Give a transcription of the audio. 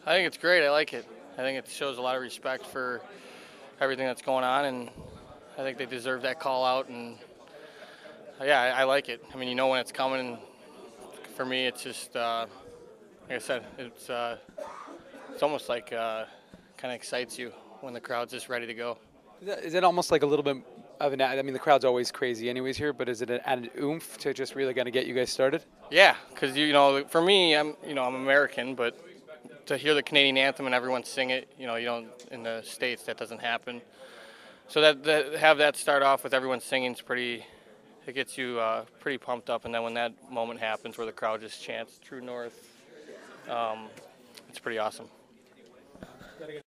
I think it's great. I like it. I think it shows a lot of respect for everything that's going on, and I think they deserve that call out. And yeah, I like it. I mean, you know when it's coming. And for me, it's just like I said, it's almost like kind of excites you when the crowd's just ready to go. Is it almost like a little bit of an? I mean, the crowd's always crazy, anyways here. But is it an added oomph to just really kind of get you guys started? Yeah, because for me, I'm American, but to hear the Canadian anthem and everyone sing it, you don't in the states that doesn't happen. So that have that start off with everyone singing is pretty. It gets you pretty pumped up, and then when that moment happens where the crowd just chants "True North," it's pretty awesome.